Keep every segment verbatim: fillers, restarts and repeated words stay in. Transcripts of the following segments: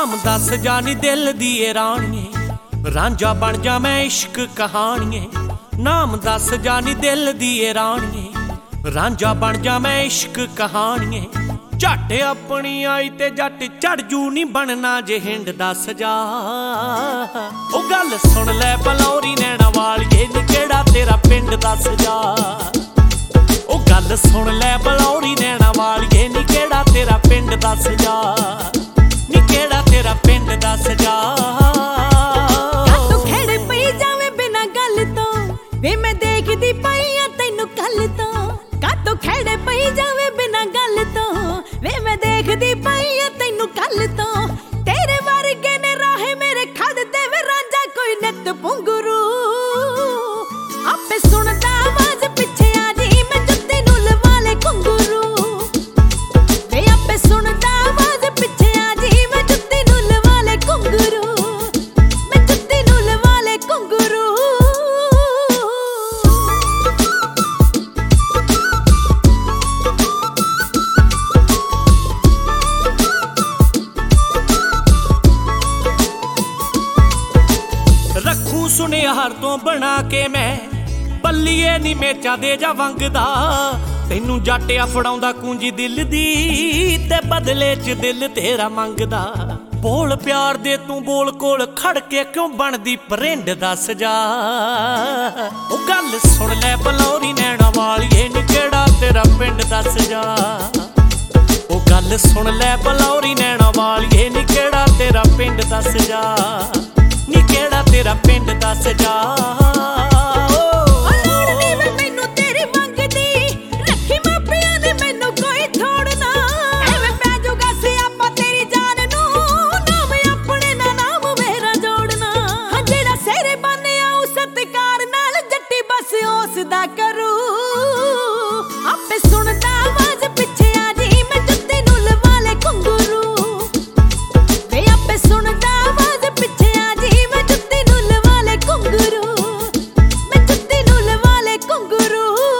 नाम दस जानी दिल दिए रानिए, रांझा बन जा मैं इश्क कहानिए। नाम दस जानी दिल दिए रानिए, रांझा बन जा मैं इश्क कहानिए। झट अपनी आई ते जट चढ़ जू नी बनना जे हिंड दस जा। ओ गल सुन लै बलौरी नैना वालिए नी केड़ा तेरा पिंड दस जा। ओ गल सुन लै बलौरी नैना वालिए नी केड़ा तेरा पिंड दस जा। नी केड़ा तेरा पिंड दस जा। तू खेड़ पई जावे बिना गल तो वे मैं देखदी पई आ तैनू कल तो। का तू खेड़ पई जावे बिना गल तो वे मैं देखदी पई आ तैनू कल तो। तेरे वर्गे ने राहे मेरे खड़ दे वे रांझा कोई नित पुंगरू। आपे सुनदा आवाज पिछे आ जी मैं जुत्ती नू लवा ले घुंगरू। वे आपे सुनदा आवाज पिछे आ जी मैं जुत्ती नू लवा ले घुंगरू। मैं जुत्ती नू लवा ले घुंगरू। रखू सुनिहार तो बना के मैं पल्लीए नी मेचा दे जा वंगदा। तैनू जाटिया फड़ाउंदा कुंजी दिल दी ते बदले च दिल तेरा मंगदा। बोल प्यार दे तू बोल कोल खड़ के क्यों बनदी परिंड दस जा। ओ गल सुन लै बलौरी नैना वालिए नी केड़ा तेरा पिंड दस जा। ओ गल सुन लै बलौरी नैना वालिए नी केड़ा तेरा पिंड दस जा। नी केड़ा तेरा पिंड दस जा। करू आपे सुनदा आवाज पिछे आ जी मैं जुत्ती नू लवा ले घुंगरू। वे आपे सुनदा आवाज पिछे आ जी मैं जुत्ती नू लवा ले घुंगरू। मैं जुत्ती नू लवा ले घुंगरू।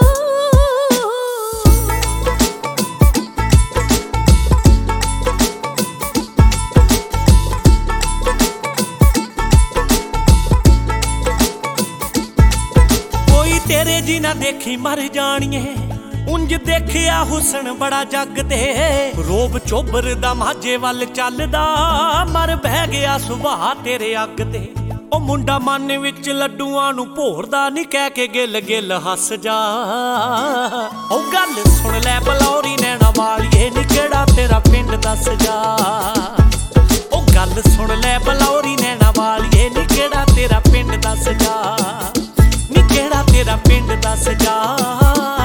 तेरे जी ना देखी मर जानिए उंज देखिया हुसन बड़ा जग ते। रोब चोबर दा माझे वल चलदा मर बह गया सुभाह तेरे अग ते। ओ मुंडा मन विच लड्डूआं नू भोरदा नी कह के गिल गिल हस जा। ओ गल सुन लै बलौरी नैना वालिए नी केड़ा तेरा पिंड दस जा। ओ गल सुन लै बलौरी नैना वालिए नी केड़ा तेरा पिंड दस जा। नी केड़ा तेरा पिंड दस जा।